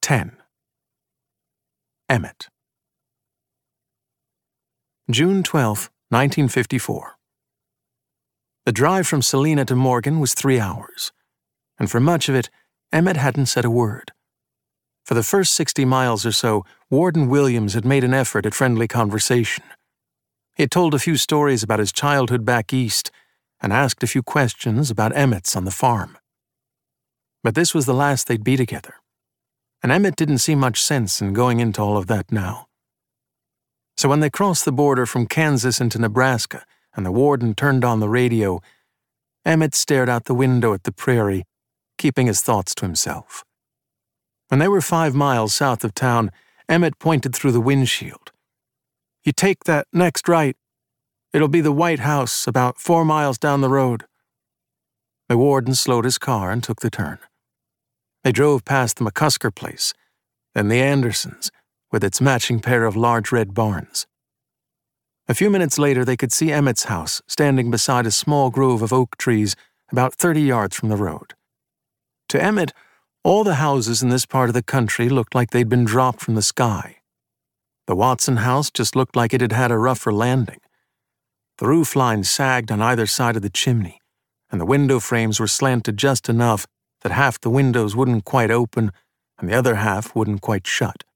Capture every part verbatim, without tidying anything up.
ten. Emmett. June twelfth, nineteen fifty-four. The drive from Salina to Morgan was three hours, and for much of it, Emmett hadn't said a word. For the first sixty miles or so, Warden Williams had made an effort at friendly conversation. He had told a few stories about his childhood back east and asked a few questions about Emmett's on the farm. But this was the last they'd be together, and Emmett didn't see much sense in going into all of that now. So when they crossed the border from Kansas into Nebraska and the warden turned on the radio, Emmett stared out the window at the prairie, keeping his thoughts to himself. When they were five miles south of town, Emmett pointed through the windshield. "You take that next right. It'll be the White House about four miles down the road." The warden slowed his car and took the turn. They drove past the McCusker place, then the Andersons, with its matching pair of large red barns. A few minutes later, they could see Emmett's house standing beside a small grove of oak trees about thirty yards from the road. To Emmett, all the houses in this part of the country looked like they'd been dropped from the sky. The Watson house just looked like it had had a rougher landing. The roof line sagged on either side of the chimney, and the window frames were slanted just enough that half the windows wouldn't quite open and the other half wouldn't quite shut.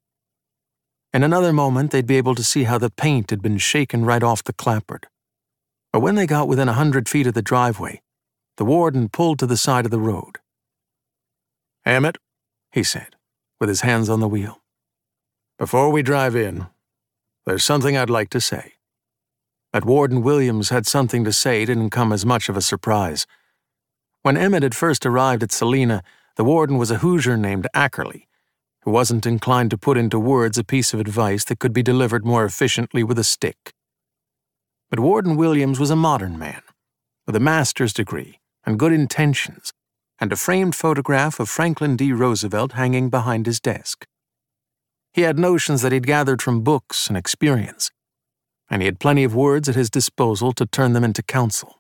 In another moment, they'd be able to see how the paint had been shaken right off the clapboard. But when they got within a hundred feet of the driveway, the warden pulled to the side of the road. "Emmett," he said, with his hands on the wheel, "before we drive in, there's something I'd like to say." That Warden Williams had something to say didn't come as much of a surprise. When Emmett had first arrived at Salina, the warden was a Hoosier named Ackerly, who wasn't inclined to put into words a piece of advice that could be delivered more efficiently with a stick. But Warden Williams was a modern man, with a master's degree and good intentions, and a framed photograph of Franklin D. Roosevelt hanging behind his desk. He had notions that he'd gathered from books and experience, and he had plenty of words at his disposal to turn them into counsel.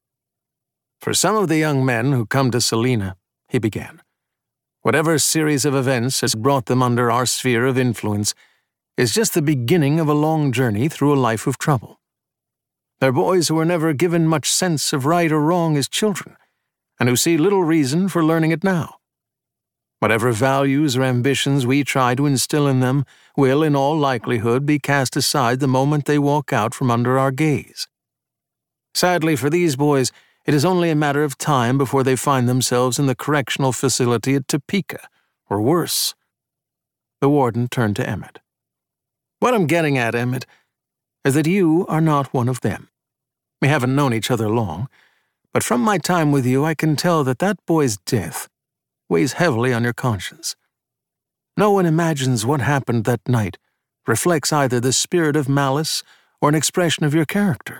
"For some of the young men who come to Salina," he began, "whatever series of events has brought them under our sphere of influence is just the beginning of a long journey through a life of trouble. They're boys who were never given much sense of right or wrong as children, and who see little reason for learning it now. Whatever values or ambitions we try to instill in them will, in all likelihood, be cast aside the moment they walk out from under our gaze. Sadly for these boys, it is only a matter of time before they find themselves in the correctional facility at Topeka, or worse." The warden turned to Emmett. "What I'm getting at, Emmett, is that you are not one of them. We haven't known each other long, but from my time with you I can tell that that boy's death weighs heavily on your conscience. No one imagines what happened that night reflects either the spirit of malice or an expression of your character.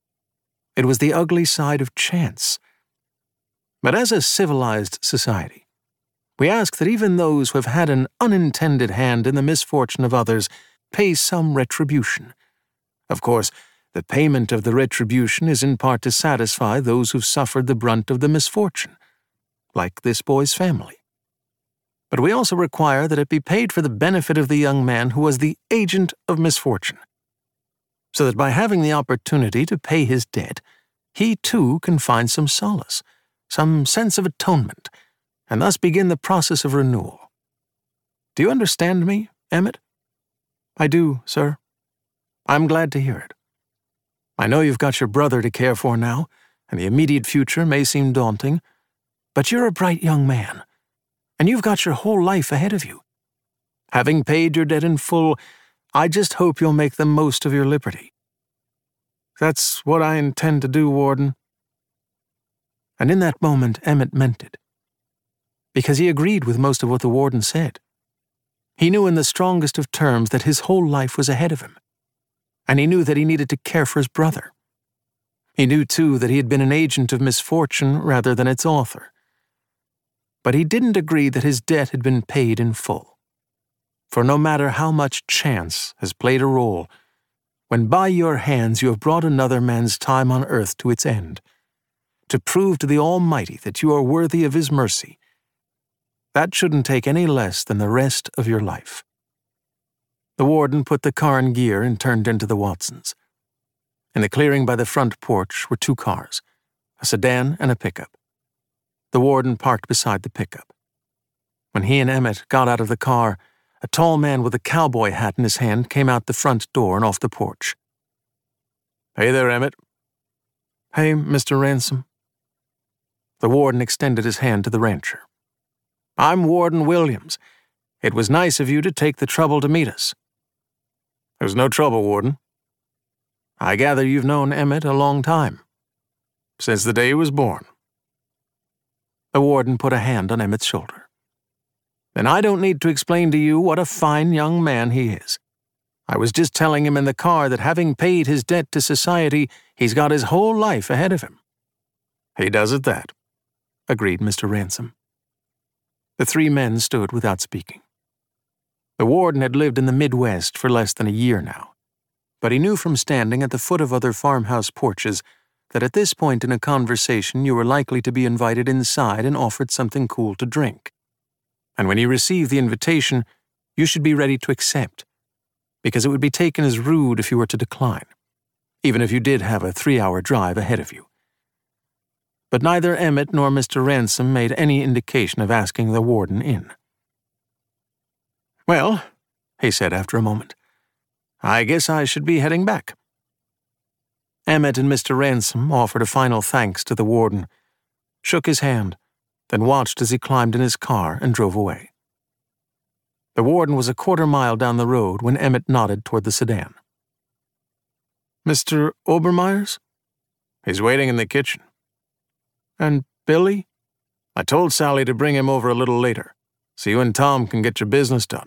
It was the ugly side of chance. But as a civilized society, we ask that even those who have had an unintended hand in the misfortune of others pay some retribution. Of course, the payment of the retribution is in part to satisfy those who've suffered the brunt of the misfortune, like this boy's family. But we also require that it be paid for the benefit of the young man who was the agent of misfortune, so that by having the opportunity to pay his debt, he too can find some solace, some sense of atonement, and thus begin the process of renewal. Do you understand me, Emmett?" "I do, sir. I'm glad to hear it. I know you've got your brother to care for now, and the immediate future may seem daunting, but you're a bright young man, and you've got your whole life ahead of you. Having paid your debt in full, I just hope you'll make the most of your liberty." "That's what I intend to do, Warden." And in that moment, Emmett meant it, because he agreed with most of what the warden said. He knew in the strongest of terms that his whole life was ahead of him, and he knew that he needed to care for his brother. He knew, too, that he had been an agent of misfortune rather than its author. But he didn't agree that his debt had been paid in full. For no matter how much chance has played a role, when by your hands you have brought another man's time on earth to its end, to prove to the Almighty that you are worthy of His mercy, that shouldn't take any less than the rest of your life. The warden put the car in gear and turned into the Watsons. In the clearing by the front porch were two cars, a sedan and a pickup. The warden parked beside the pickup. When he and Emmett got out of the car, a tall man with a cowboy hat in his hand came out the front door and off the porch. "Hey there, Emmett." "Hey, Mister Ransom." The warden extended his hand to the rancher. "I'm Warden Williams. It was nice of you to take the trouble to meet us." "There's no trouble, Warden." "I gather you've known Emmett a long time." "Since the day he was born." The warden put a hand on Emmett's shoulder. "Then I don't need to explain to you what a fine young man he is. I was just telling him in the car that having paid his debt to society, he's got his whole life ahead of him." "He does at that," agreed Mister Ransom. The three men stood without speaking. The warden had lived in the Midwest for less than a year now, but he knew from standing at the foot of other farmhouse porches that at this point in a conversation you were likely to be invited inside and offered something cool to drink. And when you received the invitation, you should be ready to accept, because it would be taken as rude if you were to decline, even if you did have a three-hour drive ahead of you. But neither Emmett nor Mister Ransom made any indication of asking the warden in. "Well," he said after a moment, "I guess I should be heading back." Emmett and Mister Ransom offered a final thanks to the warden, shook his hand, then watched as he climbed in his car and drove away. The warden was a quarter mile down the road when Emmett nodded toward the sedan. "Mister Obermeyer's?" "He's waiting in the kitchen." "And Billy?" "I told Sally to bring him over a little later, so you and Tom can get your business done."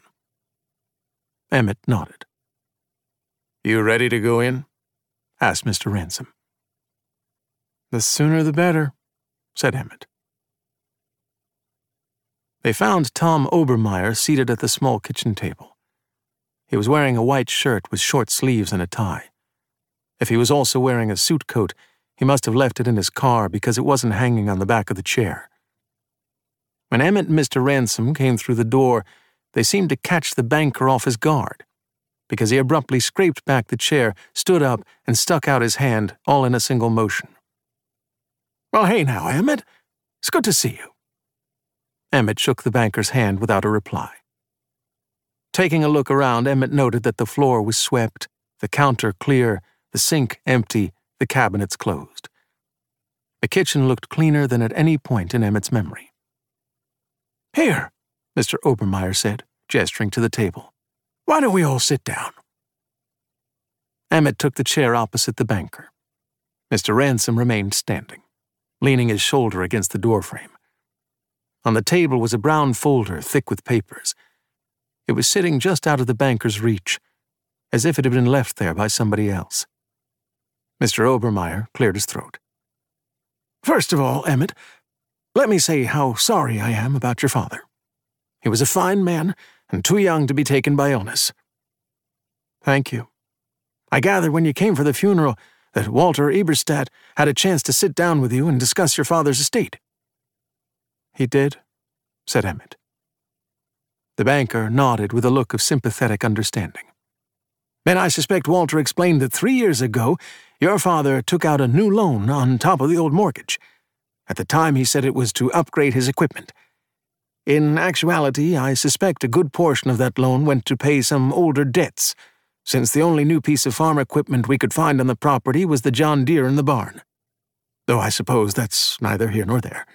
Emmett nodded. "You ready to go in?" asked Mister Ransom. "The sooner the better," said Emmett. They found Tom Obermeyer seated at the small kitchen table. He was wearing a white shirt with short sleeves and a tie. If he was also wearing a suit coat, he must have left it in his car because it wasn't hanging on the back of the chair. When Emmett and Mister Ransom came through the door, they seemed to catch the banker off his guard, because he abruptly scraped back the chair, stood up, and stuck out his hand, all in a single motion. "Well, hey now, Emmett. It's good to see you." Emmett shook the banker's hand without a reply. Taking a look around, Emmett noted that the floor was swept, the counter clear, the sink empty, the cabinets closed. The kitchen looked cleaner than at any point in Emmett's memory. "Here," Mister Obermeyer said, gesturing to the table. "Why don't we all sit down?" Emmett took the chair opposite the banker. Mister Ransom remained standing, leaning his shoulder against the doorframe. On the table was a brown folder thick with papers. It was sitting just out of the banker's reach, as if it had been left there by somebody else. Mister Obermeyer cleared his throat. "First of all, Emmett, let me say how sorry I am about your father. He was a fine man and too young to be taken by illness." "Thank you. I gather when you came for the funeral that Walter Eberstadt had a chance to sit down with you and discuss your father's estate." "He did," said Emmett. The banker nodded with a look of sympathetic understanding. "Then I suspect Walter explained that three years ago your father took out a new loan on top of the old mortgage. At the time he said it was to upgrade his equipment. In actuality, I suspect a good portion of that loan went to pay some older debts, since the only new piece of farm equipment we could find on the property was the John Deere in the barn. Though I suppose that's neither here nor there."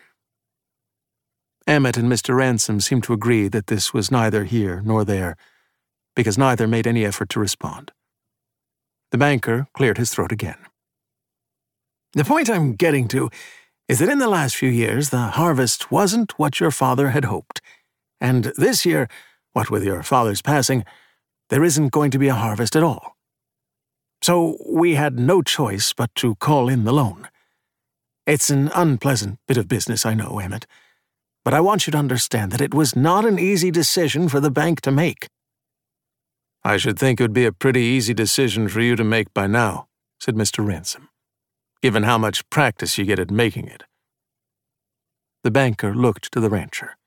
Emmett and Mister Ransom seemed to agree that this was neither here nor there, because neither made any effort to respond. The banker cleared his throat again. "The point I'm getting to is that in the last few years the harvest wasn't what your father had hoped, and this year, what with your father's passing, there isn't going to be a harvest at all. So we had no choice but to call in the loan. It's an unpleasant bit of business, I know, Emmett, but I want you to understand that it was not an easy decision for the bank to make." "I should think it would be a pretty easy decision for you to make by now," said Mister Ransom, "given how much practice you get at making it." The banker looked to the rancher.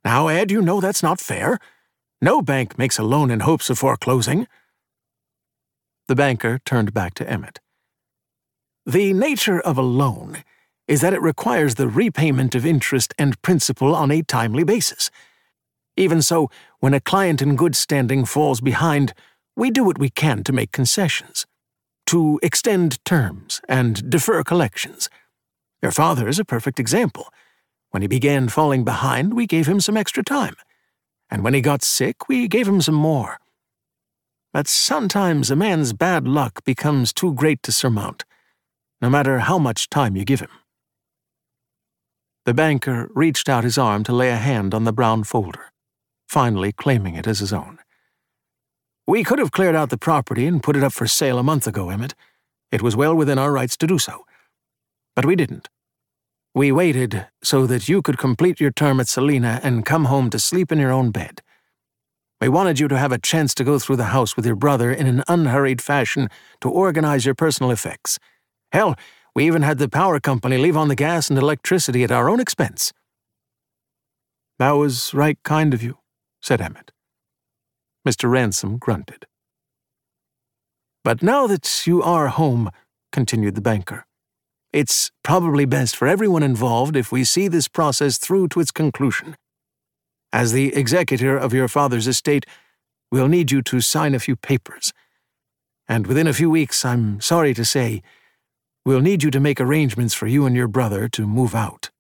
Now, Ed, you know that's not fair. No bank makes a loan in hopes of foreclosing." The banker turned back to Emmett. "The nature of a loan is that it requires the repayment of interest and principal on a timely basis. Even so, when a client in good standing falls behind, we do what we can to make concessions, to extend terms and defer collections. Your father is a perfect example. When he began falling behind, we gave him some extra time. And when he got sick, we gave him some more. But sometimes a man's bad luck becomes too great to surmount, no matter how much time you give him." The banker reached out his arm to lay a hand on the brown folder, finally claiming it as his own. "We could have cleared out the property and put it up for sale a month ago, Emmett. It was well within our rights to do so. But we didn't. We waited so that you could complete your term at Salina and come home to sleep in your own bed. We wanted you to have a chance to go through the house with your brother in an unhurried fashion to organize your personal effects. Hell, we even had the power company leave on the gas and electricity at our own expense." "That was right kind of you," said Emmett. Mister Ransom grunted. "But now that you are home," continued the banker, "it's probably best for everyone involved if we see this process through to its conclusion. As the executor of your father's estate, we'll need you to sign a few papers. And within a few weeks, I'm sorry to say, we'll need you to make arrangements for you and your brother to move out."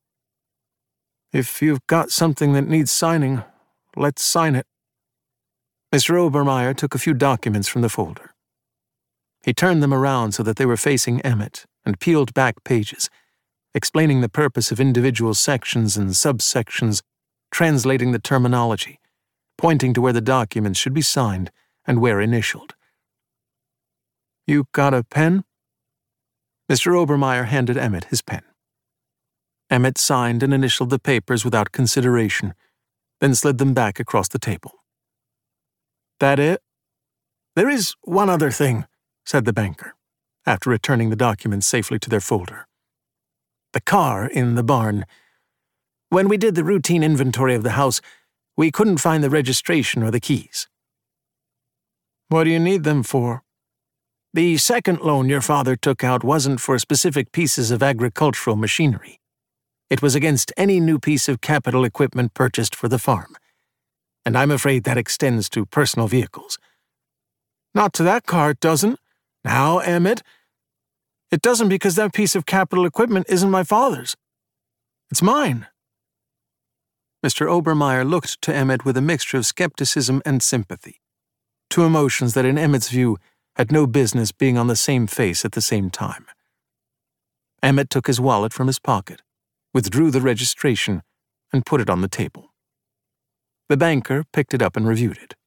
"If you've got something that needs signing, let's sign it." Mister Obermeyer took a few documents from the folder. He turned them around so that they were facing Emmett and peeled back pages, explaining the purpose of individual sections and subsections, translating the terminology, pointing to where the documents should be signed and where initialed. "You got a pen?" Mister Obermeyer handed Emmett his pen. Emmett signed and initialed the papers without consideration, then slid them back across the table. "That it?" "There is one other thing," said the banker, after returning the documents safely to their folder. "The car in the barn. When we did the routine inventory of the house, we couldn't find the registration or the keys." "What do you need them for?" "The second loan your father took out wasn't for specific pieces of agricultural machinery. It was against any new piece of capital equipment purchased for the farm. And I'm afraid that extends to personal vehicles." "Not to that car, it doesn't. Now, Emmett, it doesn't because that piece of capital equipment isn't my father's. It's mine." Mister Obermeyer looked to Emmett with a mixture of skepticism and sympathy, two emotions that in Emmett's view had no business being on the same face at the same time. Emmett took his wallet from his pocket, withdrew the registration, and put it on the table. The banker picked it up and reviewed it.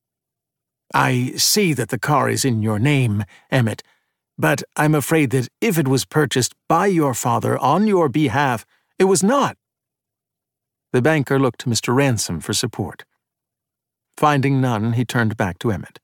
"I see that the car is in your name, Emmett, but I'm afraid that if it was purchased by your father on your behalf, it was not." The banker looked to Mister Ransom for support. Finding none, he turned back to Emmett.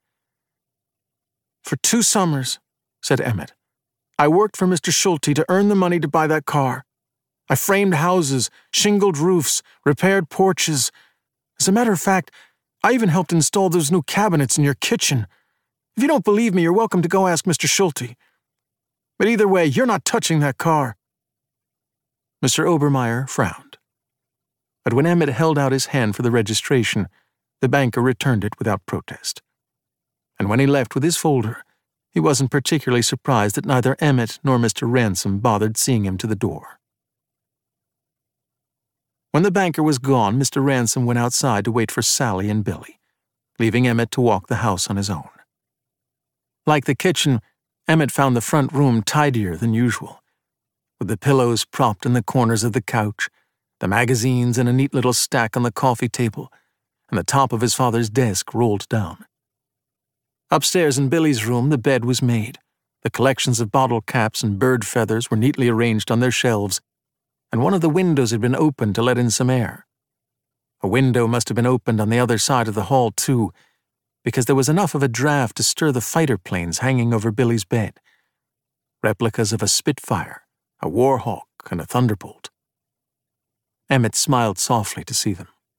"For two summers," said Emmett, "I worked for Mister Schulte to earn the money to buy that car. I framed houses, shingled roofs, repaired porches. As a matter of fact, I even helped install those new cabinets in your kitchen. If you don't believe me, you're welcome to go ask Mister Schulte. But either way, you're not touching that car." Mister Obermeyer frowned. But when Emmett held out his hand for the registration, the banker returned it without protest. And when he left with his folder, he wasn't particularly surprised that neither Emmett nor Mister Ransom bothered seeing him to the door. When the banker was gone, Mister Ransom went outside to wait for Sally and Billy, leaving Emmett to walk the house on his own. Like the kitchen, Emmett found the front room tidier than usual, with the pillows propped in the corners of the couch, the magazines in a neat little stack on the coffee table, and the top of his father's desk rolled down. Upstairs in Billy's room, the bed was made. The collections of bottle caps and bird feathers were neatly arranged on their shelves, and one of the windows had been opened to let in some air. A window must have been opened on the other side of the hall, too, because there was enough of a draft to stir the fighter planes hanging over Billy's bed. Replicas of a Spitfire, a Warhawk, and a Thunderbolt. Emmett smiled softly to see them.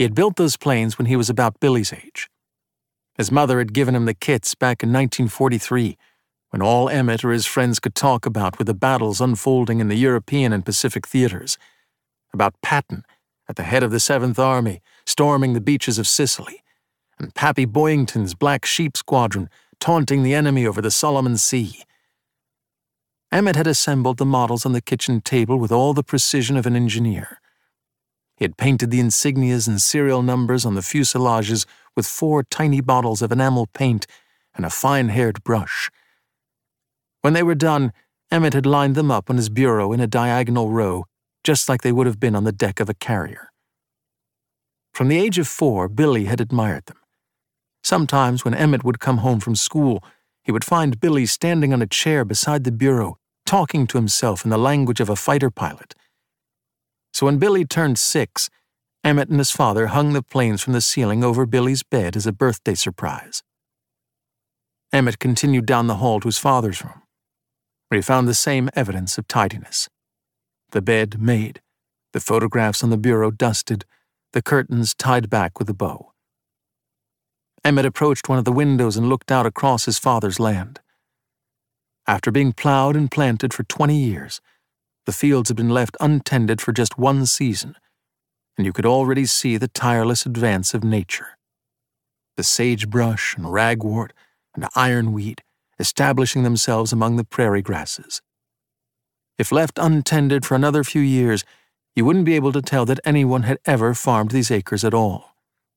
He had built those planes when he was about Billy's age. His mother had given him the kits back in nineteen forty-three, when all Emmett or his friends could talk about were the battles unfolding in the European and Pacific theaters, about Patton at the head of the Seventh Army storming the beaches of Sicily, and Pappy Boyington's Black Sheep Squadron taunting the enemy over the Solomon Sea. Emmett had assembled the models on the kitchen table with all the precision of an engineer. He had painted the insignias and serial numbers on the fuselages with four tiny bottles of enamel paint and a fine-haired brush. When they were done, Emmett had lined them up on his bureau in a diagonal row, just like they would have been on the deck of a carrier. From the age of four, Billy had admired them. Sometimes when Emmett would come home from school, he would find Billy standing on a chair beside the bureau, talking to himself in the language of a fighter pilot. So when Billy turned six, Emmett and his father hung the planes from the ceiling over Billy's bed as a birthday surprise. Emmett continued down the hall to his father's room, where he found the same evidence of tidiness. The bed made, the photographs on the bureau dusted, the curtains tied back with a bow. Emmett approached one of the windows and looked out across his father's land. After being plowed and planted for twenty years, the fields had been left untended for just one season, and you could already see the tireless advance of nature. The sagebrush and ragwort and ironweed establishing themselves among the prairie grasses. If left untended for another few years, you wouldn't be able to tell that anyone had ever farmed these acres at all.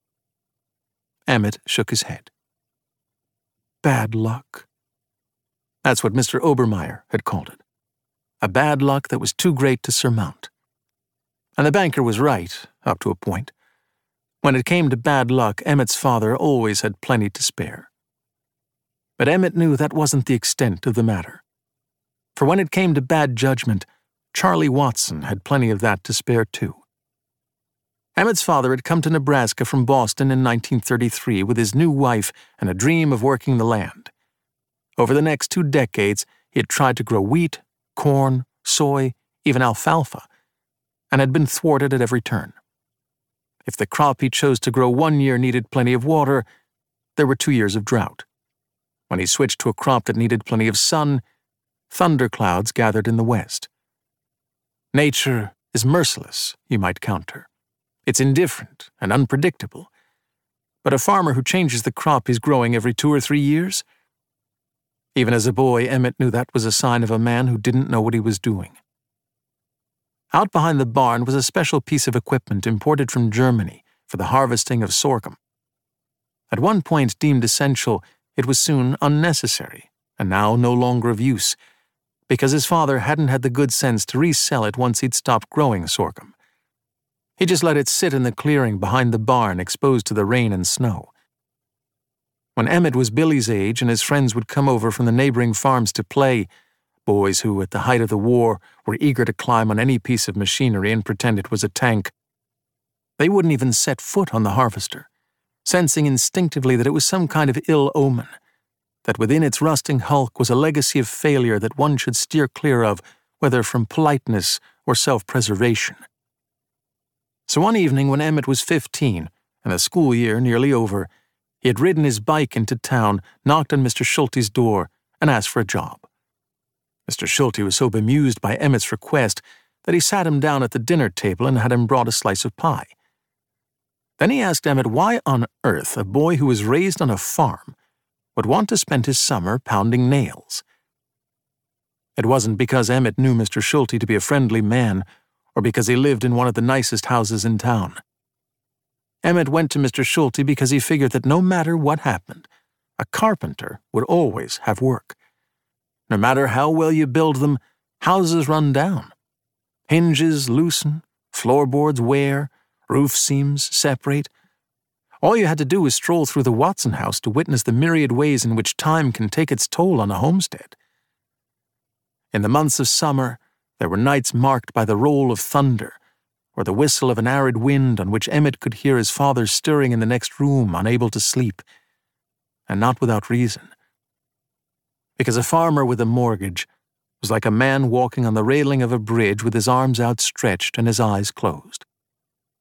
Emmett shook his head. Bad luck. That's what Mister Obermeyer had called it. A bad luck that was too great to surmount. And the banker was right, up to a point. When it came to bad luck, Emmett's father always had plenty to spare. But Emmett knew that wasn't the extent of the matter. For when it came to bad judgment, Charlie Watson had plenty of that to spare too. Emmett's father had come to Nebraska from Boston in nineteen thirty-three with his new wife and a dream of working the land. Over the next two decades, he had tried to grow wheat, corn, soy, even alfalfa, and had been thwarted at every turn. If the crop he chose to grow one year needed plenty of water, there were two years of drought. When he switched to a crop that needed plenty of sun, thunderclouds gathered in the west. Nature is merciless, you might counter. It's indifferent and unpredictable. But a farmer who changes the crop he's growing every two or three years? Even as a boy, Emmett knew that was a sign of a man who didn't know what he was doing. Out behind the barn was a special piece of equipment imported from Germany for the harvesting of sorghum. At one point deemed essential, it was soon unnecessary, and now no longer of use, because his father hadn't had the good sense to resell it once he'd stopped growing sorghum. He just let it sit in the clearing behind the barn exposed to the rain and snow. When Emmett was Billy's age and his friends would come over from the neighboring farms to play, boys who, at the height of the war, were eager to climb on any piece of machinery and pretend it was a tank, they wouldn't even set foot on the harvester, sensing instinctively that it was some kind of ill omen, that within its rusting hulk was a legacy of failure that one should steer clear of, whether from politeness or self-preservation. So one evening when Emmett was fifteen, and the school year nearly over, he had ridden his bike into town, knocked on Mister Schulte's door, and asked for a job. Mister Schulte was so bemused by Emmett's request that he sat him down at the dinner table and had him brought a slice of pie. Then he asked Emmett why on earth a boy who was raised on a farm would want to spend his summer pounding nails. It wasn't because Emmett knew Mister Schulte to be a friendly man, or because he lived in one of the nicest houses in town. Emmett went to Mister Schulte because he figured that no matter what happened, a carpenter would always have work. No matter how well you build them, houses run down. Hinges loosen, floorboards wear, roof seams separate. All you had to do was stroll through the Watson house to witness the myriad ways in which time can take its toll on a homestead. In the months of summer, there were nights marked by the roll of thunder, or the whistle of an arid wind on which Emmett could hear his father stirring in the next room, unable to sleep, and not without reason. Because a farmer with a mortgage was like a man walking on the railing of a bridge with his arms outstretched and his eyes closed.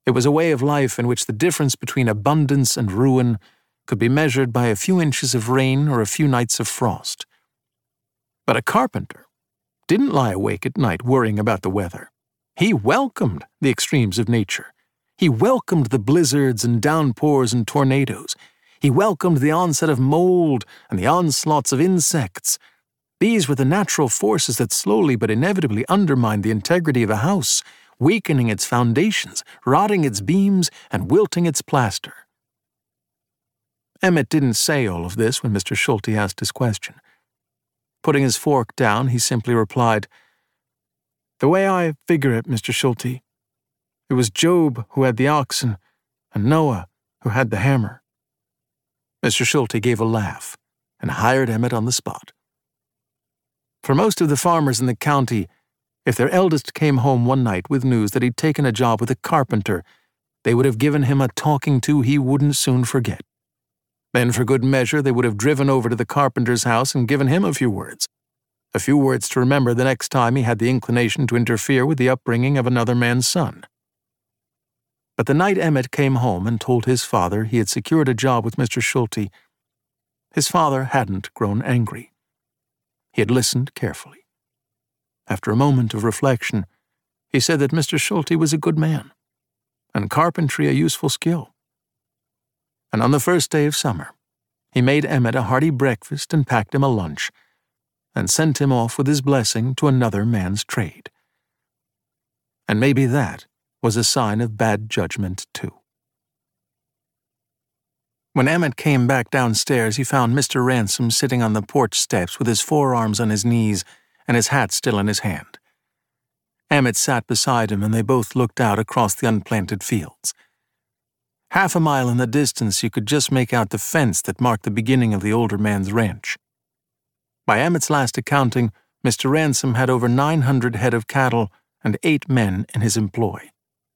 It was a way of life in which the difference between abundance and ruin could be measured by a few inches of rain or a few nights of frost. But a carpenter didn't lie awake at night worrying about the weather. He welcomed the extremes of nature. He welcomed the blizzards and downpours and tornadoes. He welcomed the onset of mold and the onslaughts of insects. These were the natural forces that slowly but inevitably undermined the integrity of a house, weakening its foundations, rotting its beams, and wilting its plaster. Emmett didn't say all of this when Mister Schulte asked his question. Putting his fork down, he simply replied, "The way I figure it, Mister Schulte, it was Job who had the oxen and Noah who had the hammer." Mister Schulte gave a laugh and hired Emmett on the spot. For most of the farmers in the county, if their eldest came home one night with news that he'd taken a job with a carpenter, they would have given him a talking to he wouldn't soon forget. Then, for good measure, they would have driven over to the carpenter's house and given him a few words. A few words to remember the next time he had the inclination to interfere with the upbringing of another man's son. But the night Emmett came home and told his father he had secured a job with Mister Schulte, his father hadn't grown angry. He had listened carefully. After a moment of reflection, he said that Mister Schulte was a good man, and carpentry a useful skill. And on the first day of summer, he made Emmett a hearty breakfast and packed him a lunch, and sent him off with his blessing to another man's trade. And maybe that was a sign of bad judgment, too. When Emmett came back downstairs, he found Mister Ransom sitting on the porch steps with his forearms on his knees and his hat still in his hand. Emmett sat beside him, and they both looked out across the unplanted fields. Half a mile in the distance, you could just make out the fence that marked the beginning of the older man's ranch. By Emmett's last accounting, Mister Ransom had over nine hundred head of cattle and eight men in his employ.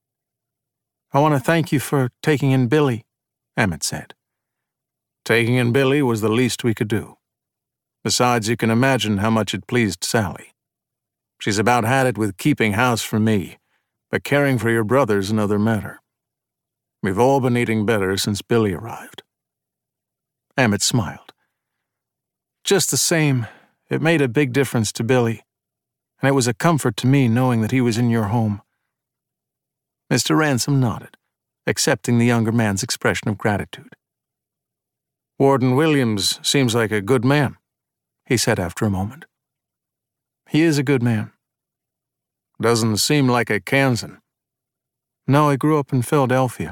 "I want to thank you for taking in Billy," Emmett said. "Taking in Billy was the least we could do. Besides, you can imagine how much it pleased Sally. She's about had it with keeping house for me, but caring for your brother's another matter. We've all been eating better since Billy arrived." Emmett smiled. "Just the same, it made a big difference to Billy, and it was a comfort to me knowing that he was in your home." Mister Ransom nodded, accepting the younger man's expression of gratitude. "Warden Williams seems like a good man," he said after a moment. "He is a good man." "Doesn't seem like a Kansan." "No, I grew up in Philadelphia."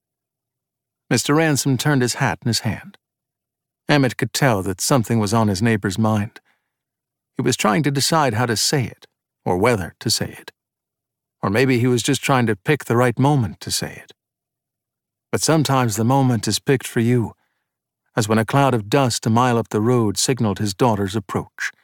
Mister Ransom turned his hat in his hand. Emmett could tell that something was on his neighbor's mind. He was trying to decide how to say it, or whether to say it. Or maybe he was just trying to pick the right moment to say it. But sometimes the moment is picked for you, as when a cloud of dust a mile up the road signaled his daughter's approach.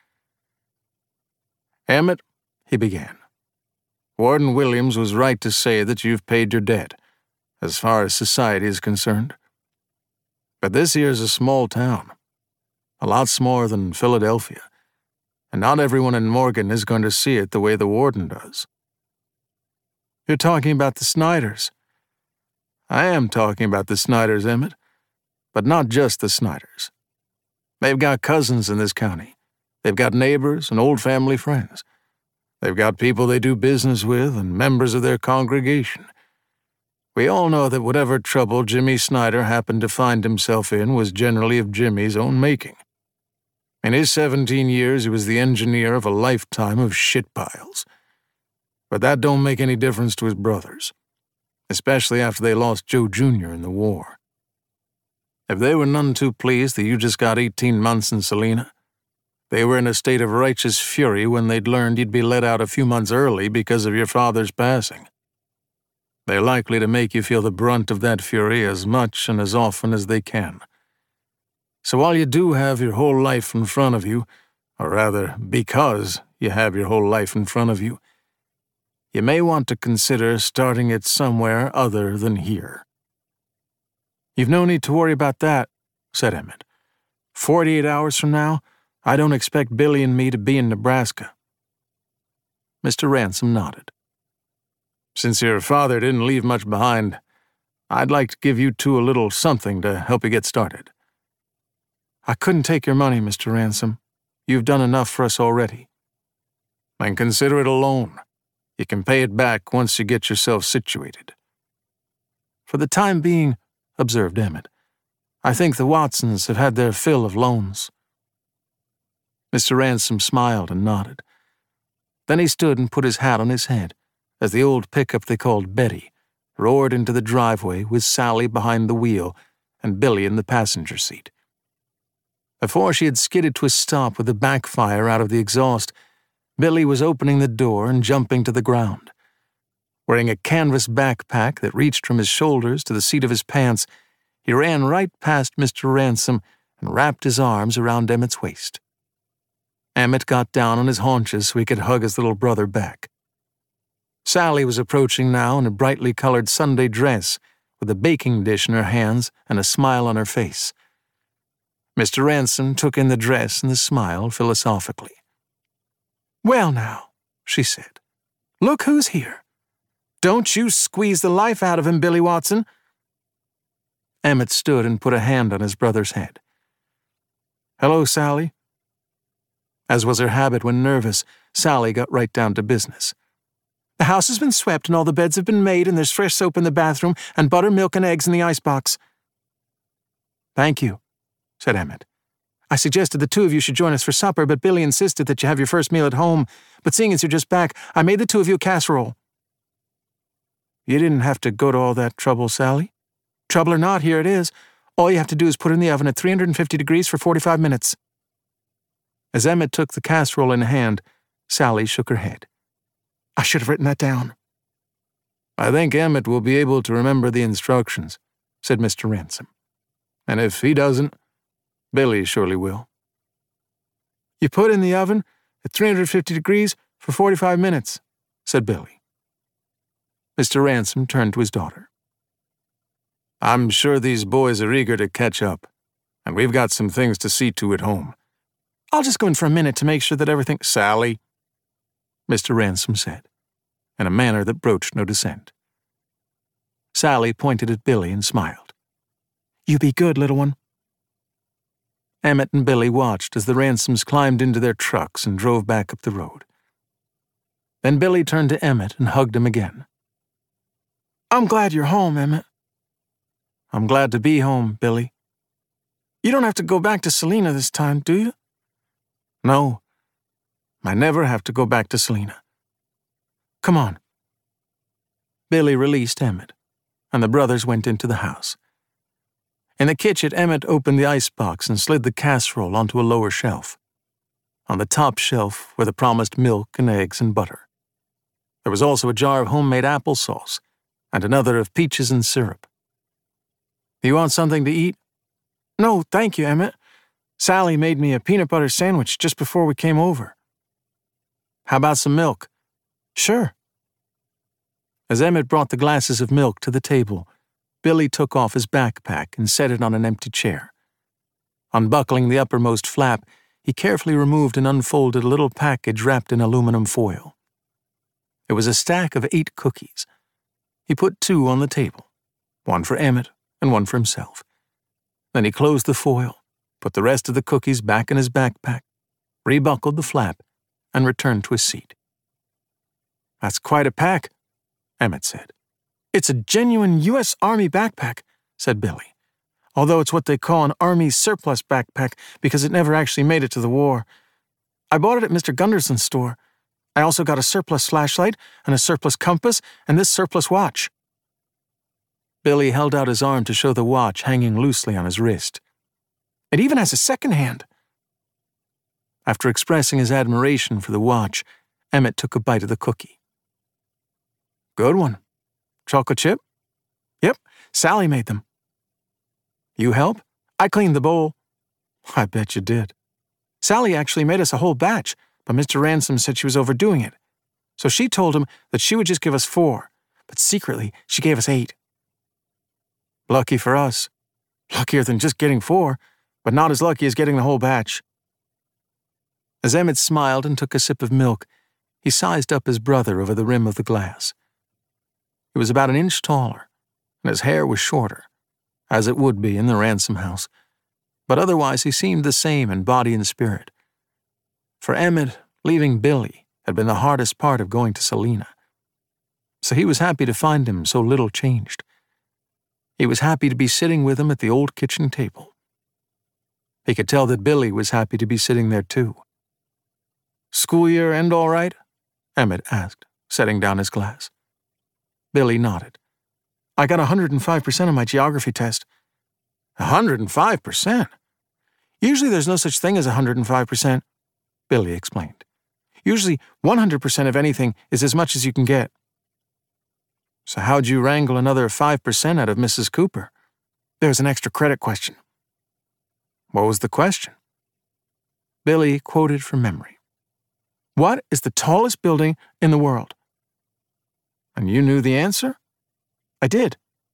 "Emmett," he began, "Warden Williams was right to say that you've paid your debt, as far as society is concerned. But this here's a small town, a lot smaller than Philadelphia, and not everyone in Morgan is going to see it the way the warden does." "You're talking about the Snyders." "I am talking about the Snyders, Emmett, but not just the Snyders. They've got cousins in this county. They've got neighbors and old family friends. They've got people they do business with and members of their congregation. We all know that whatever trouble Jimmy Snyder happened to find himself in was generally of Jimmy's own making. In his seventeen years, he was the engineer of a lifetime of shit piles. But that don't make any difference to his brothers, especially after they lost Joe Junior in the war. If they were none too pleased that you just got eighteen months in Salina, they were in a state of righteous fury when they'd learned you'd be let out a few months early because of your father's passing. They're likely to make you feel the brunt of that fury as much and as often as they can. So while you do have your whole life in front of you, or rather, because you have your whole life in front of you, you may want to consider starting it somewhere other than here." "You've no need to worry about that," said Emmett. Forty-eight hours from now, I don't expect Billy and me to be in Nebraska." Mister Ransom nodded. Since your father didn't leave much behind, I'd like to give you two a little something to help you get started. I couldn't take your money, Mister Ransom. You've done enough for us already. Then consider it a loan. You can pay it back once you get yourself situated. For the time being, observed Emmett, I think the Watsons have had their fill of loans. Mister Ransom smiled and nodded. Then he stood and put his hat on his head as the old pickup they called Betty roared into the driveway with Sally behind the wheel and Billy in the passenger seat. Before she had skidded to a stop with the backfire out of the exhaust, Billy was opening the door and jumping to the ground. Wearing a canvas backpack that reached from his shoulders to the seat of his pants, he ran right past Mister Ransom and wrapped his arms around Emmett's waist. Emmett got down on his haunches so he could hug his little brother back. Sally was approaching now in a brightly colored Sunday dress with a baking dish in her hands and a smile on her face. Mister Ransom took in the dress and the smile philosophically. "Well now," she said, "look who's here. Don't you squeeze the life out of him, Billy Watson." Emmett stood and put a hand on his brother's head. "Hello, Sally." As was her habit when nervous, Sally got right down to business. "The house has been swept and all the beds have been made and there's fresh soap in the bathroom and butter, milk, and eggs in the icebox." "Thank you," said Emmett. "I suggested the two of you should join us for supper, but Billy insisted that you have your first meal at home. But seeing as you're just back, I made the two of you a casserole." "You didn't have to go to all that trouble, Sally." "Trouble or not, here it is. All you have to do is put it in the oven at three hundred fifty degrees for forty-five minutes. As Emmett took the casserole in hand, Sally shook her head. "I should have written that down." "I think Emmett will be able to remember the instructions," said Mister Ransom. "And if he doesn't, Billy surely will." "You put it in the oven at three hundred fifty degrees for forty-five minutes, said Billy. Mister Ransom turned to his daughter. "I'm sure these boys are eager to catch up, and we've got some things to see to at home. I'll just go in for a minute to make sure that everything—" "Sally," Mister Ransom said, in a manner that broached no dissent. Sally pointed at Billy and smiled. "You be good, little one." Emmett and Billy watched as the Ransoms climbed into their trucks and drove back up the road. Then Billy turned to Emmett and hugged him again. "I'm glad you're home, Emmett." "I'm glad to be home, Billy." "You don't have to go back to Selena this time, do you?" "No. I never have to go back to Selena. Come on." Billy released Emmett, and the brothers went into the house. In the kitchen, Emmett opened the icebox and slid the casserole onto a lower shelf. On the top shelf were the promised milk and eggs and butter. There was also a jar of homemade applesauce and another of peaches and syrup. "You want something to eat?" "No, thank you, Emmett. Sally made me a peanut butter sandwich just before we came over." "How about some milk?" "Sure." As Emmett brought the glasses of milk to the table, Billy took off his backpack and set it on an empty chair. Unbuckling the uppermost flap, he carefully removed and unfolded a little package wrapped in aluminum foil. It was a stack of eight cookies. He put two on the table, one for Emmett and one for himself. Then he closed the foil, put the rest of the cookies back in his backpack, rebuckled the flap, and returned to his seat. "That's quite a pack," Emmett said. "It's a genuine U S Army backpack," said Billy, "although it's what they call an Army surplus backpack because it never actually made it to the war. I bought it at Mister Gunderson's store. I also got a surplus flashlight and a surplus compass and this surplus watch." Billy held out his arm to show the watch hanging loosely on his wrist. "It even has a second hand." After expressing his admiration for the watch, Emmett took a bite of the cookie. "Good one. Chocolate chip?" "Yep, Sally made them." "You help?" "I cleaned the bowl." "I bet you did." "Sally actually made us a whole batch, but Mister Ransom said she was overdoing it. So she told him that she would just give us four, but secretly she gave us eight." "Lucky for us. Luckier than just getting four, but not as lucky as getting the whole batch." As Emmett smiled and took a sip of milk, he sized up his brother over the rim of the glass. He was about an inch taller, and his hair was shorter, as it would be in the Ransom house, but otherwise he seemed the same in body and spirit. For Emmett, leaving Billy had been the hardest part of going to Selina, so he was happy to find him so little changed. He was happy to be sitting with him at the old kitchen table. He could tell that Billy was happy to be sitting there too. "School year end all right?" Emmett asked, setting down his glass. Billy nodded. "I got one hundred five percent on my geography test." one hundred five percent? "Usually there's no such thing as one hundred five percent, Billy explained. "Usually one hundred percent of anything is as much as you can get." "So how'd you wrangle another five percent out of Missus Cooper?" "There's an extra credit question." "What was the question?" Billy quoted from memory. "What is the tallest building in the world?" "And you knew the answer?" "I did."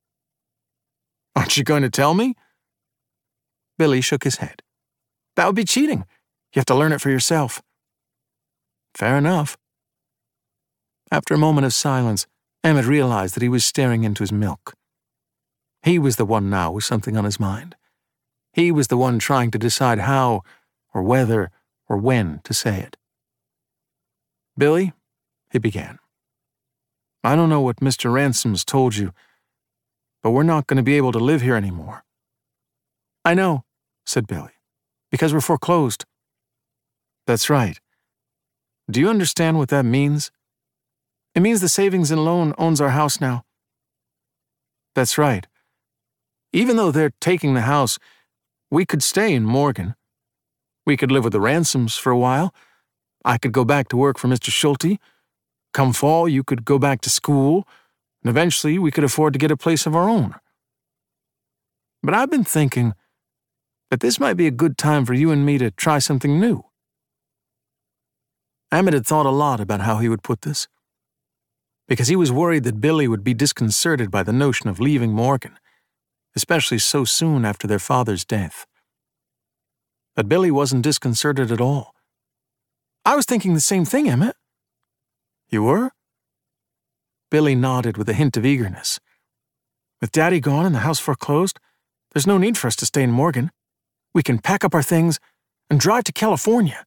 "Aren't you going to tell me?" Billy shook his head. "That would be cheating. You have to learn it for yourself." "Fair enough." After a moment of silence, Emmett realized that he was staring into his milk. He was the one now with something on his mind. He was the one trying to decide how, or whether, or when to say it. "Billy," he began, "I don't know what Mister Ransom's told you, but we're not going to be able to live here anymore." "I know," said Billy, "because we're foreclosed." "That's right. Do you understand what that means?" "It means the savings and loan owns our house now." "That's right. Even though they're taking the house, we could stay in Morgan. We could live with the Ransoms for a while. I could go back to work for Mister Schulte. Come fall, you could go back to school, and eventually we could afford to get a place of our own. But I've been thinking that this might be a good time for you and me to try something new." Emmett had thought a lot about how he would put this, because he was worried that Billy would be disconcerted by the notion of leaving Morgan, especially so soon after their father's death. But Billy wasn't disconcerted at all. "I was thinking the same thing, Emmett." "You were?" Billy nodded with a hint of eagerness. "With Daddy gone and the house foreclosed, there's no need for us to stay in Morgan. We can pack up our things and drive to California."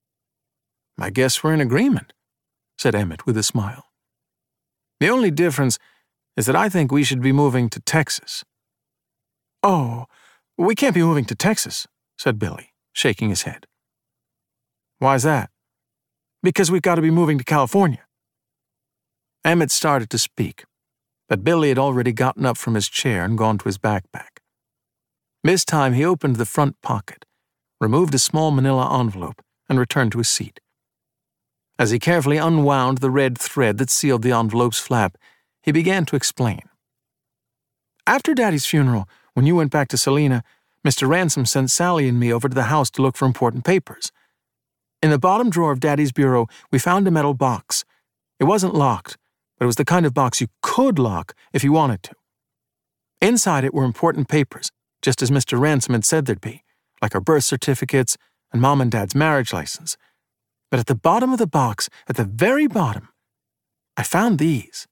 "I guess we're in agreement," said Emmett with a smile. "The only difference is that I think we should be moving to Texas." "Oh, we can't be moving to Texas," said Billy, shaking his head. "Why's that?" "Because we've got to be moving to California." Emmett started to speak, but Billy had already gotten up from his chair and gone to his backpack. This time he opened the front pocket, removed a small manila envelope, and returned to his seat. As he carefully unwound the red thread that sealed the envelope's flap, he began to explain. "After Daddy's funeral, when you went back to Selina, Mister Ransom sent Sally and me over to the house to look for important papers. In the bottom drawer of Daddy's bureau, we found a metal box. It wasn't locked, but it was the kind of box you could lock if you wanted to. Inside it were important papers, just as Mister Ransom had said there'd be, like our birth certificates and Mom and Dad's marriage license. But at the bottom of the box, at the very bottom, I found these."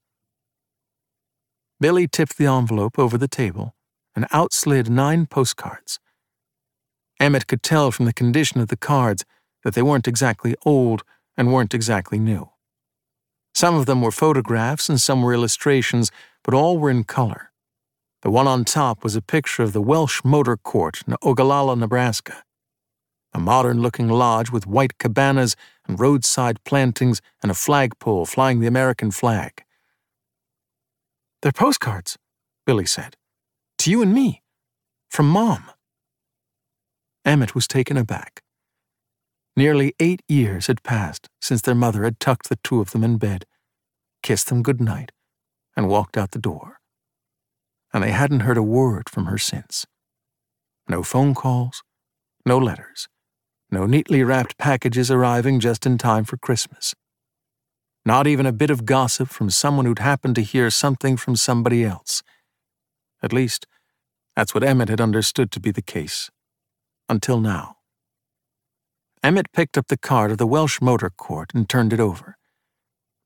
Billy tipped the envelope over the table and out slid nine postcards. Emmett could tell from the condition of the cards that they weren't exactly old and weren't exactly new. Some of them were photographs and some were illustrations, but all were in color. The one on top was a picture of the Welsh Motor Court in Ogallala, Nebraska. A modern-looking lodge with white cabanas and roadside plantings and a flagpole flying the American flag. "They're postcards," Billy said. "To you and me. From Mom." Emmett was taken aback. Nearly eight years had passed since their mother had tucked the two of them in bed, kissed them good night, and walked out the door. And they hadn't heard a word from her since. No phone calls, no letters. No neatly wrapped packages arriving just in time for Christmas. Not even a bit of gossip from someone who'd happened to hear something from somebody else. At least, that's what Emmett had understood to be the case. Until now. Emmett picked up the card of the Welsh Motor Court and turned it over.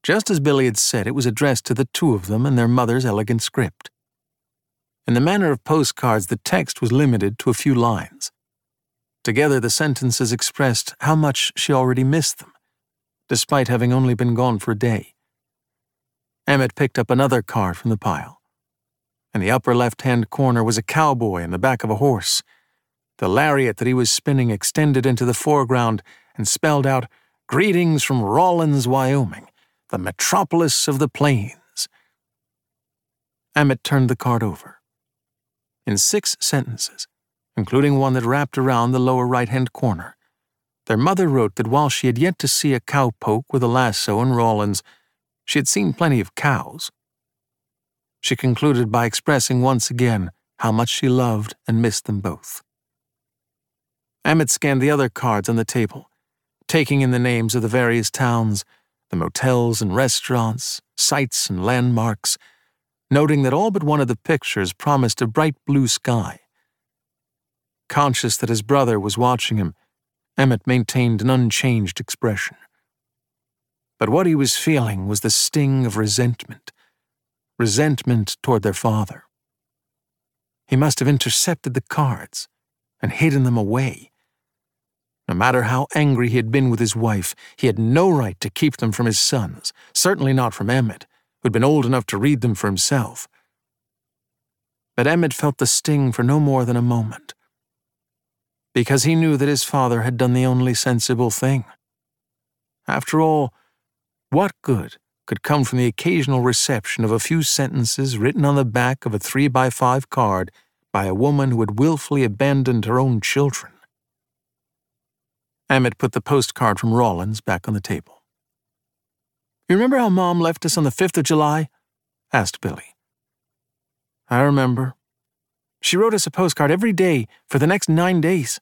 Just as Billy had said, it was addressed to the two of them in their mother's elegant script. In the manner of postcards, the text was limited to a few lines. Together, the sentences expressed how much she already missed them, despite having only been gone for a day. Emmett picked up another card from the pile. In the upper left-hand corner was a cowboy on the back of a horse. The lariat that he was spinning extended into the foreground and spelled out, "Greetings from Rawlins, Wyoming, the metropolis of the plains." Emmett turned the card over. In six sentences, including one that wrapped around the lower right-hand corner, their mother wrote that while she had yet to see a cowpoke with a lasso in Rawlins, she had seen plenty of cows. She concluded by expressing once again how much she loved and missed them both. Emmett scanned the other cards on the table, taking in the names of the various towns, the motels and restaurants, sights and landmarks, noting that all but one of the pictures promised a bright blue sky. Conscious that his brother was watching him, Emmett maintained an unchanged expression. But what he was feeling was the sting of resentment, resentment toward their father. He must have intercepted the cards and hidden them away. No matter how angry he had been with his wife, he had no right to keep them from his sons, certainly not from Emmett, who had been old enough to read them for himself. But Emmett felt the sting for no more than a moment, because he knew that his father had done the only sensible thing. After all, what good could come from the occasional reception of a few sentences written on the back of a three by five card by a woman who had willfully abandoned her own children? Emmett put the postcard from Rawlins back on the table. "You remember how Mom left us on the fifth of July? Asked Billy. "I remember. She wrote us a postcard every day for the next nine days.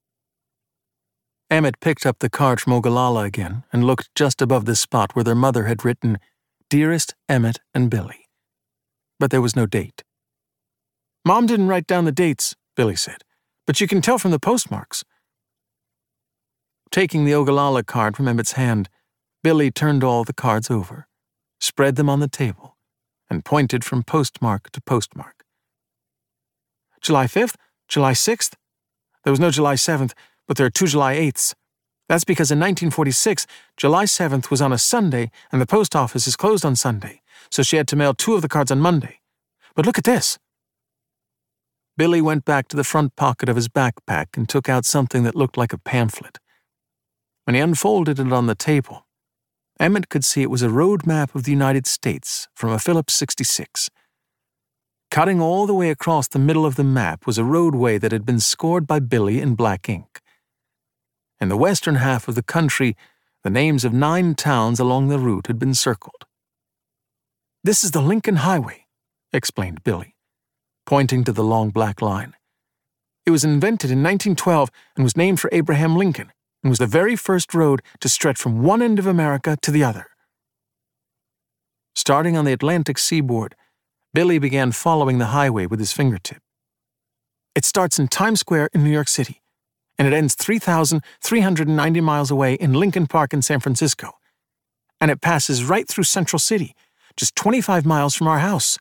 Emmett picked up the card from Ogallala again and looked just above the spot where their mother had written, "Dearest Emmett and Billy." But there was no date. "Mom didn't write down the dates," Billy said, "but you can tell from the postmarks." Taking the Ogallala card from Emmett's hand, Billy turned all the cards over, spread them on the table, and pointed from postmark to postmark. "July fifth, July sixth. There was no July seventh, but there are two July eighths. That's because in nineteen forty-six, July seventh was on a Sunday and the post office is closed on Sunday, so she had to mail two of the cards on Monday. But look at this." Billy went back to the front pocket of his backpack and took out something that looked like a pamphlet. When he unfolded it on the table, Emmett could see it was a road map of the United States from a Phillips sixty-six. Cutting all the way across the middle of the map was a roadway that had been scored by Billy in black ink. In the western half of the country, the names of nine towns along the route had been circled. "This is the Lincoln Highway," explained Billy, pointing to the long black line. "It was invented in nineteen twelve and was named for Abraham Lincoln, and was the very first road to stretch from one end of America to the other." Starting on the Atlantic seaboard, Billy began following the highway with his fingertip. "It starts in Times Square in New York City, and it ends three thousand three hundred ninety miles away in Lincoln Park in San Francisco. And it passes right through Central City, just twenty-five miles from our house."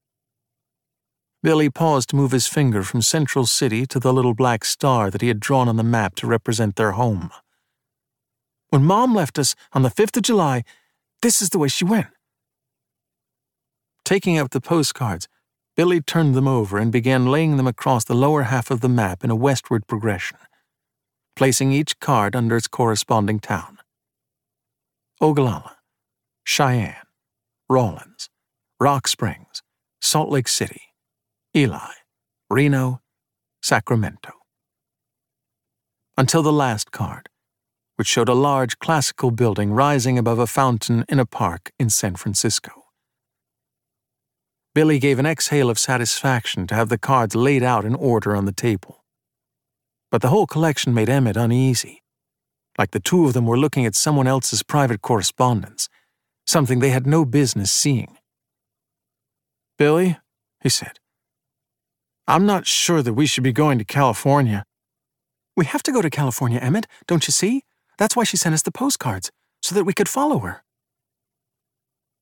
Billy paused to move his finger from Central City to the little black star that he had drawn on the map to represent their home. "When Mom left us on the fifth of July, this is the way she went." Taking up the postcards, Billy turned them over and began laying them across the lower half of the map in a westward progression, placing each card under its corresponding town. Ogallala, Cheyenne, Rawlins, Rock Springs, Salt Lake City, Ely, Reno, Sacramento. Until the last card, which showed a large classical building rising above a fountain in a park in San Francisco. Billy gave an exhale of satisfaction to have the cards laid out in order on the table. But the whole collection made Emmett uneasy, like the two of them were looking at someone else's private correspondence, something they had no business seeing. "Billy," he said, "I'm not sure that we should be going to California." "We have to go to California, Emmett, don't you see? That's why she sent us the postcards, so that we could follow her."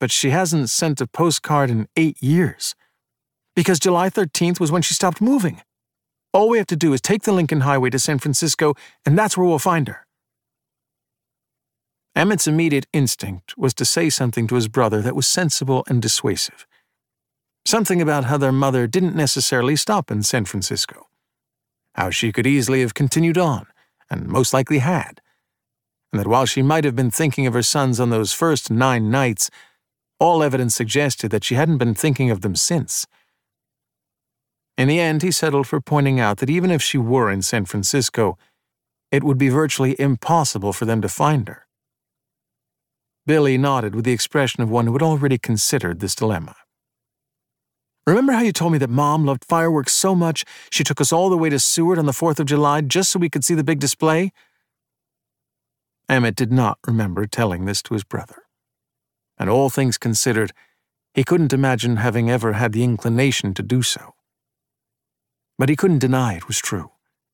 but she hasn't sent a postcard in eight years. Because July thirteenth was when she stopped moving. All we have to do is take the Lincoln Highway to San Francisco, and that's where we'll find her." Emmett's immediate instinct was to say something to his brother that was sensible and dissuasive. Something about how their mother didn't necessarily stop in San Francisco. How she could easily have continued on, and most likely had. And that while she might have been thinking of her sons on those first nine nights, all evidence suggested that she hadn't been thinking of them since. In the end, he settled for pointing out that even if she were in San Francisco, it would be virtually impossible for them to find her. Billy nodded with the expression of one who had already considered this dilemma. "Remember how you told me that Mom loved fireworks so much she took us all the way to Seward on the fourth of July just so we could see the big display?" Emmett did not remember telling this to his brother. And all things considered, he couldn't imagine having ever had the inclination to do so. But he couldn't deny it was true.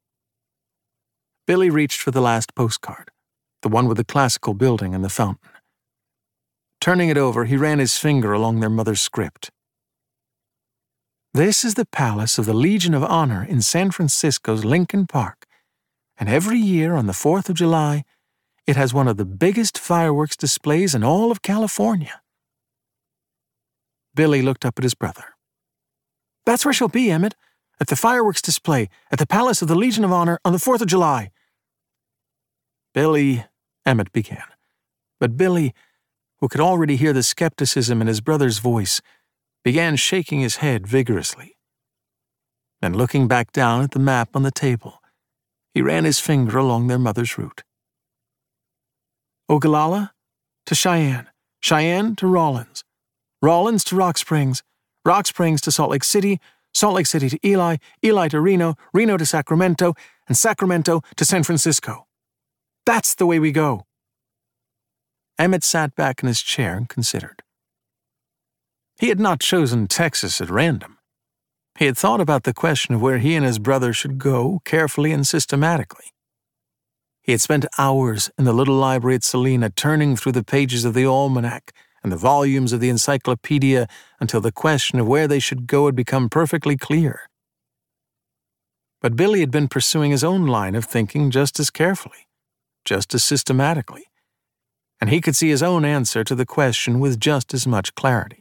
Billy reached for the last postcard, the one with the classical building and the fountain. Turning it over, he ran his finger along their mother's script. "This is the Palace of the Legion of Honor in San Francisco's Lincoln Park, and every year on the fourth of July, it has one of the biggest fireworks displays in all of California." Billy looked up at his brother. "That's where she'll be, Emmett, at the fireworks display at the Palace of the Legion of Honor on the fourth of July." "Billy," Emmett began, but Billy, who could already hear the skepticism in his brother's voice, began shaking his head vigorously. Then looking back down at the map on the table, he ran his finger along their mother's route. "Ogallala to Cheyenne, Cheyenne to Rawlins, Rawlins to Rock Springs, Rock Springs to Salt Lake City, Salt Lake City to Ely, Ely to Reno, Reno to Sacramento, and Sacramento to San Francisco. That's the way we go." Emmett sat back in his chair and considered. He had not chosen Texas at random. He had thought about the question of where he and his brother should go carefully and systematically. He had spent hours in the little library at Salina turning through the pages of the almanac and the volumes of the encyclopedia until the question of where they should go had become perfectly clear. But Billy had been pursuing his own line of thinking just as carefully, just as systematically, and he could see his own answer to the question with just as much clarity.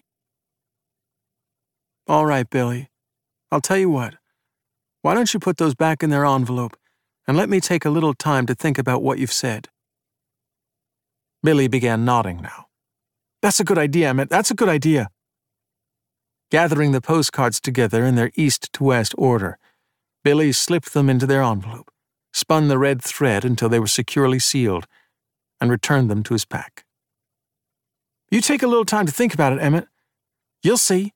"All right, Billy, I'll tell you what. Why don't you put those back in their envelope and let me take a little time to think about what you've said?" Billy began nodding now. "That's a good idea, Emmett, that's a good idea." Gathering the postcards together in their east to west order, Billy slipped them into their envelope, spun the red thread until they were securely sealed, and returned them to his pack. "You take a little time to think about it, Emmett. You'll see."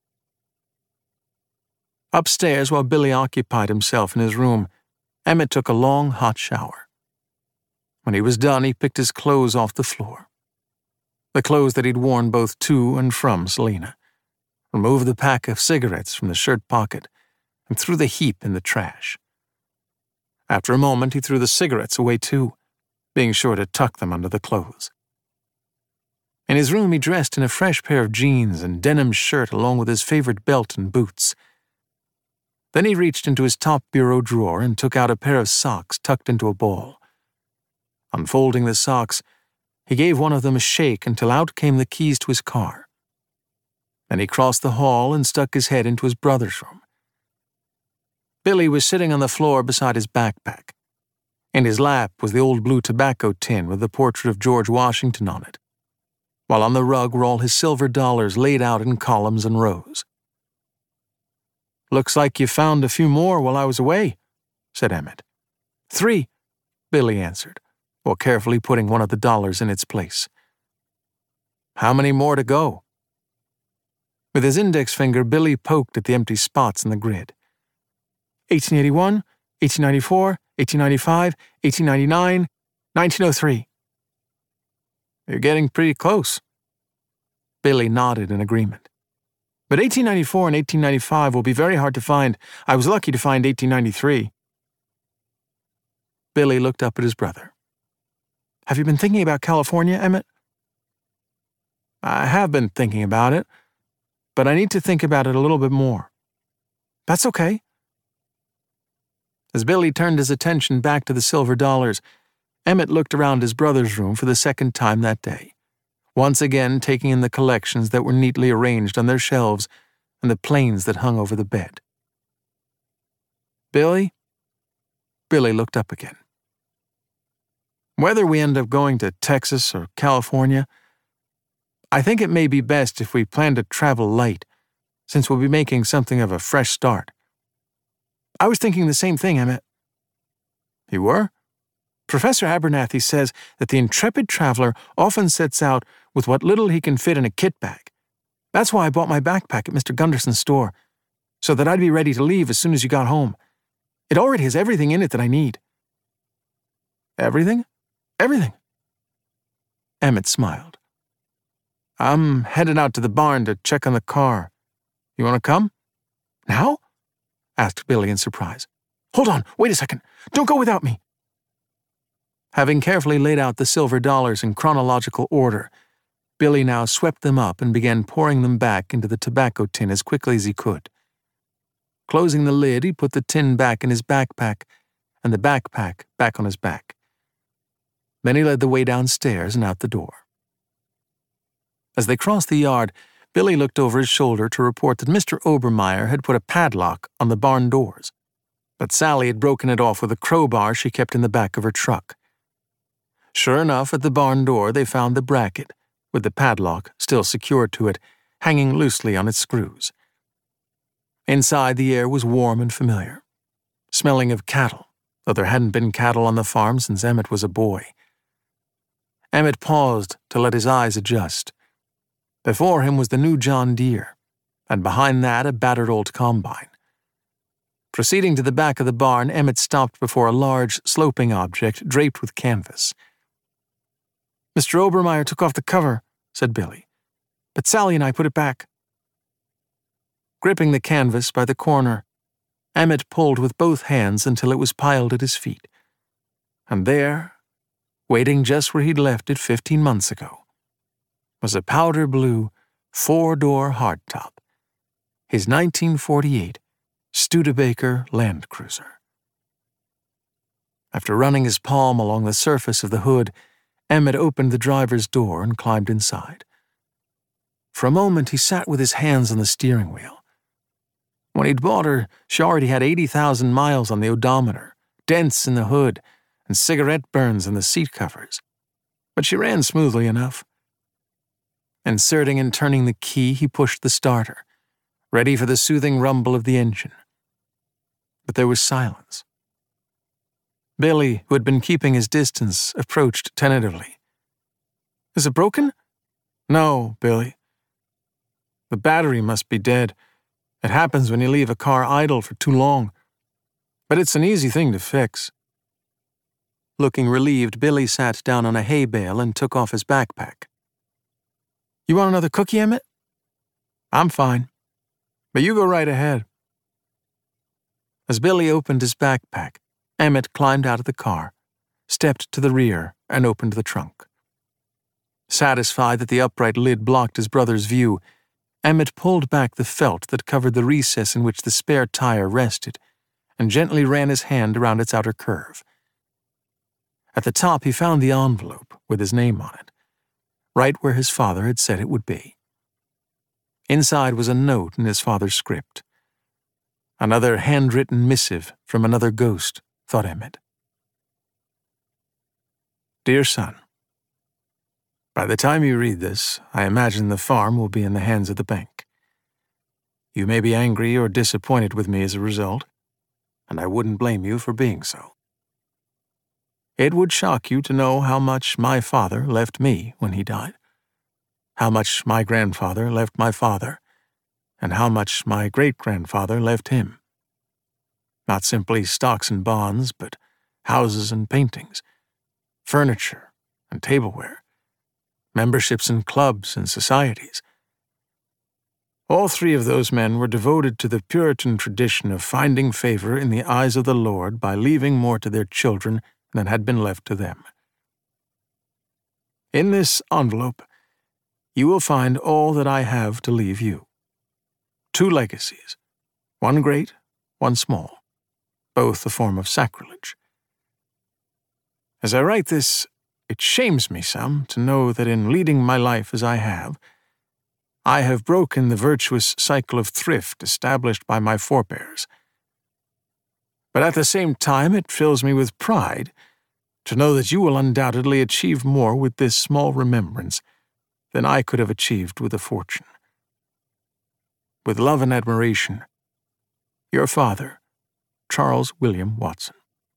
Upstairs, while Billy occupied himself in his room, Emmett took a long, hot shower. When he was done, he picked his clothes off the floor. The clothes that he'd worn both to and from Salina, removed the pack of cigarettes from the shirt pocket, and threw the heap in the trash. After a moment, he threw the cigarettes away too, being sure to tuck them under the clothes. In his room, he dressed in a fresh pair of jeans and denim shirt along with his favorite belt and boots. Then he reached into his top bureau drawer and took out a pair of socks tucked into a ball. Unfolding the socks, he gave one of them a shake until out came the keys to his car. Then he crossed the hall and stuck his head into his brother's room. Billy was sitting on the floor beside his backpack. In his lap was the old blue tobacco tin with the portrait of George Washington on it, while on the rug were all his silver dollars laid out in columns and rows. "Looks like you found a few more while I was away," said Emmett. "Three," Billy answered, while carefully putting one of the dollars in its place. "How many more to go?" With his index finger, Billy poked at the empty spots in the grid. eighteen eighty-one, eighteen ninety-four, eighteen ninety-five, eighteen ninety-nine, nineteen oh three. "You're getting pretty close." Billy nodded in agreement. "But eighteen ninety-four and eighteen ninety-five will be very hard to find. I was lucky to find eighteen ninety-three. Billy looked up at his brother. "Have you been thinking about California, Emmett?" I have been thinking about it, but I need to think about it a little bit more. That's okay. As Billy turned his attention back to the silver dollars, Emmett looked around his brother's room for the second time that day, once again taking in the collections that were neatly arranged on their shelves and the planes that hung over the bed. Billy? Billy looked up again. Whether we end up going to Texas or California, I think it may be best if we plan to travel light, since we'll be making something of a fresh start. I was thinking the same thing, Emmett. You were? Professor Abernathy says that the intrepid traveler often sets out with what little he can fit in a kit bag. That's why I bought my backpack at Mister Gunderson's store, so that I'd be ready to leave as soon as you got home. It already has everything in it that I need. Everything? Everything. Emmett smiled. I'm headed out to the barn to check on the car. You want to come? Now? Asked Billy in surprise. Hold on, wait a second. Don't go without me. Having carefully laid out the silver dollars in chronological order, Billy now swept them up and began pouring them back into the tobacco tin as quickly as he could. Closing the lid, he put the tin back in his backpack and the backpack back on his back. Then he led the way downstairs and out the door. As they crossed the yard, Billy looked over his shoulder to report that Mister Obermeyer had put a padlock on the barn doors, but Sally had broken it off with a crowbar she kept in the back of her truck. Sure enough, at the barn door they found the bracket, with the padlock still secured to it, hanging loosely on its screws. Inside, the air was warm and familiar, smelling of cattle, though there hadn't been cattle on the farm since Emmett was a boy. Emmett paused to let his eyes adjust. Before him was the new John Deere, and behind that a battered old combine. Proceeding to the back of the barn, Emmett stopped before a large, sloping object draped with canvas. Mister Obermeyer took off the cover, said Billy, but Sally and I put it back. Gripping the canvas by the corner, Emmett pulled with both hands until it was piled at his feet. And there, waiting just where he'd left it fifteen months ago, was a powder blue, four-door hardtop, his nineteen forty-eight Studebaker Land Cruiser. After running his palm along the surface of the hood, Emmett opened the driver's door and climbed inside. For a moment he sat with his hands on the steering wheel. When he'd bought her, she already had eighty thousand miles on the odometer, dents in the hood, and cigarette burns in the seat covers. But she ran smoothly enough. Inserting and turning the key, he pushed the starter, ready for the soothing rumble of the engine. But there was silence. Billy, who had been keeping his distance, approached tentatively. Is it broken? No, Billy. The battery must be dead. It happens when you leave a car idle for too long. But it's an easy thing to fix. Looking relieved, Billy sat down on a hay bale and took off his backpack. You want another cookie, Emmett? I'm fine. But you go right ahead. As Billy opened his backpack, Emmett climbed out of the car, stepped to the rear, and opened the trunk. Satisfied that the upright lid blocked his brother's view, Emmett pulled back the felt that covered the recess in which the spare tire rested and gently ran his hand around its outer curve. At the top, he found the envelope with his name on it, right where his father had said it would be. Inside was a note in his father's script. Another handwritten missive from another ghost, thought Emmett. Dear son, by the time you read this, I imagine the farm will be in the hands of the bank. You may be angry or disappointed with me as a result, and I wouldn't blame you for being so. It would shock you to know how much my father left me when he died, how much my grandfather left my father, and how much my great-grandfather left him. Not simply stocks and bonds, but houses and paintings, furniture and tableware, memberships in clubs and societies. All three of those men were devoted to the Puritan tradition of finding favor in the eyes of the Lord by leaving more to their children than had been left to them. In this envelope, you will find all that I have to leave you. Two legacies, one great, one small, both a form of sacrilege. As I write this, it shames me some to know that in leading my life as I have, I have broken the virtuous cycle of thrift established by my forebears. But at the same time, it fills me with pride to know that you will undoubtedly achieve more with this small remembrance than I could have achieved with a fortune. With love and admiration, your father, Charles William Watson.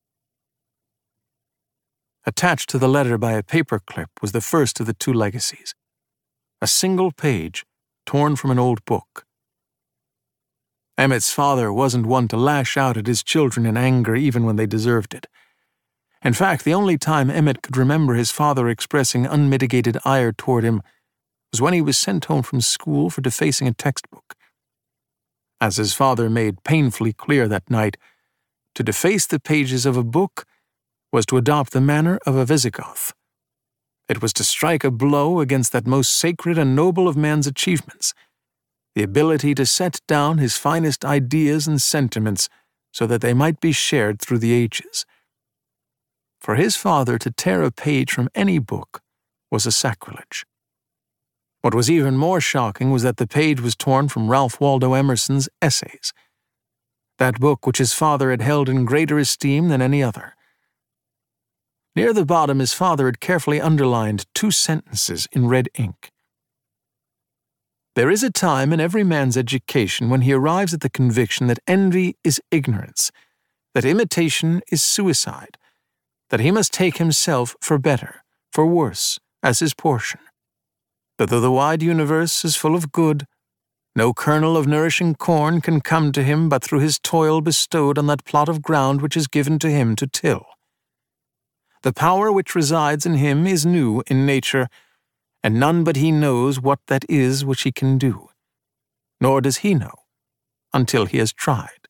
Attached to the letter by a paperclip was the first of the two legacies, a single page torn from an old book. Emmett's father wasn't one to lash out at his children in anger even when they deserved it. In fact, the only time Emmett could remember his father expressing unmitigated ire toward him was when he was sent home from school for defacing a textbook. As his father made painfully clear that night, to deface the pages of a book was to adopt the manner of a Visigoth. It was to strike a blow against that most sacred and noble of man's achievements, the ability to set down his finest ideas and sentiments so that they might be shared through the ages. For his father to tear a page from any book was a sacrilege. What was even more shocking was that the page was torn from Ralph Waldo Emerson's Essays, that book which his father had held in greater esteem than any other. Near the bottom, his father had carefully underlined two sentences in red ink. There is a time in every man's education when he arrives at the conviction that envy is ignorance, that imitation is suicide, that he must take himself for better, for worse, as his portion. That though the wide universe is full of good, no kernel of nourishing corn can come to him but through his toil bestowed on that plot of ground which is given to him to till. The power which resides in him is new in nature, and none but he knows what that is which he can do, nor does he know until he has tried.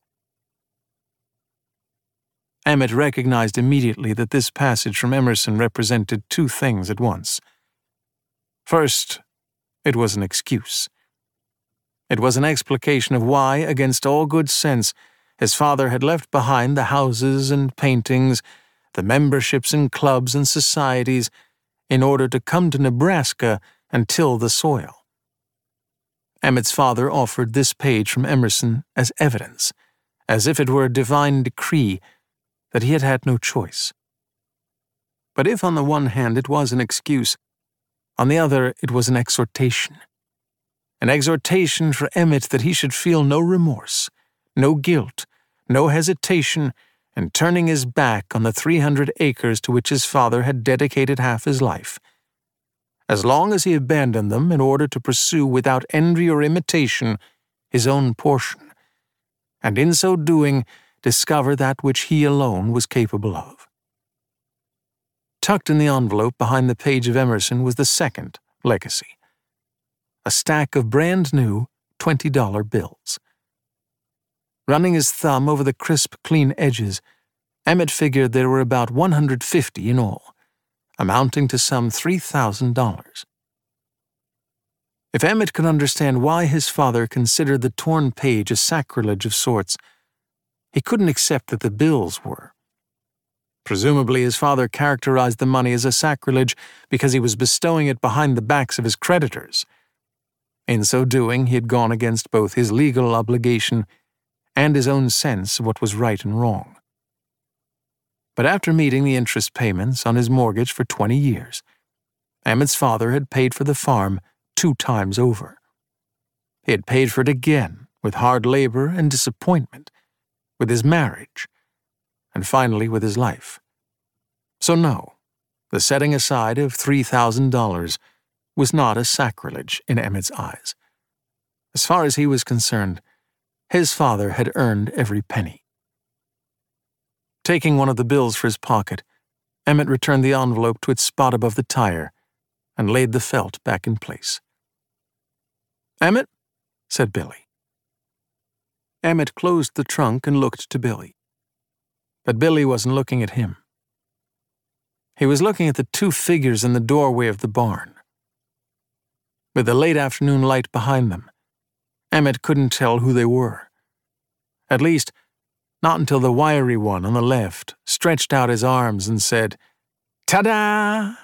Emmett recognized immediately that this passage from Emerson represented two things at once. First, it was an excuse. It was an explication of why, against all good sense, his father had left behind the houses and paintings, the memberships in clubs and societies, in order to come to Nebraska and till the soil. Emmett's father offered this page from Emerson as evidence, as if it were a divine decree that he had had no choice. But if on the one hand it was an excuse, on the other it was an exhortation. An exhortation for Emmett that he should feel no remorse, no guilt, no hesitation in turning his back on the three hundred acres to which his father had dedicated half his life. As long as he abandoned them in order to pursue without envy or imitation his own portion, and in so doing discover that which he alone was capable of. Tucked in the envelope behind the page of Emerson was the second legacy, a stack of brand-new twenty-dollar bills. Running his thumb over the crisp, clean edges, Emmett figured there were about one hundred fifty in all, amounting to some three thousand dollars. If Emmett could understand why his father considered the torn page a sacrilege of sorts, he couldn't accept that the bills were. Presumably his father characterized the money as a sacrilege because he was bestowing it behind the backs of his creditors. In so doing, he had gone against both his legal obligation and his own sense of what was right and wrong. But after meeting the interest payments on his mortgage for twenty years, Emmett's father had paid for the farm two times over. He had paid for it again with hard labor and disappointment, with his marriage, and finally with his life. So no, the setting aside of three thousand dollars was not a sacrilege in Emmett's eyes. As far as he was concerned, his father had earned every penny. Taking one of the bills for his pocket, Emmett returned the envelope to its spot above the tire and laid the felt back in place. "Emmett," said Billy. Emmett closed the trunk and looked to Billy. But Billy wasn't looking at him. He was looking at the two figures in the doorway of the barn. with the late afternoon light behind them. Emmett couldn't tell who they were. At least, not until the wiry one on the left stretched out his arms and said, "Ta-da!"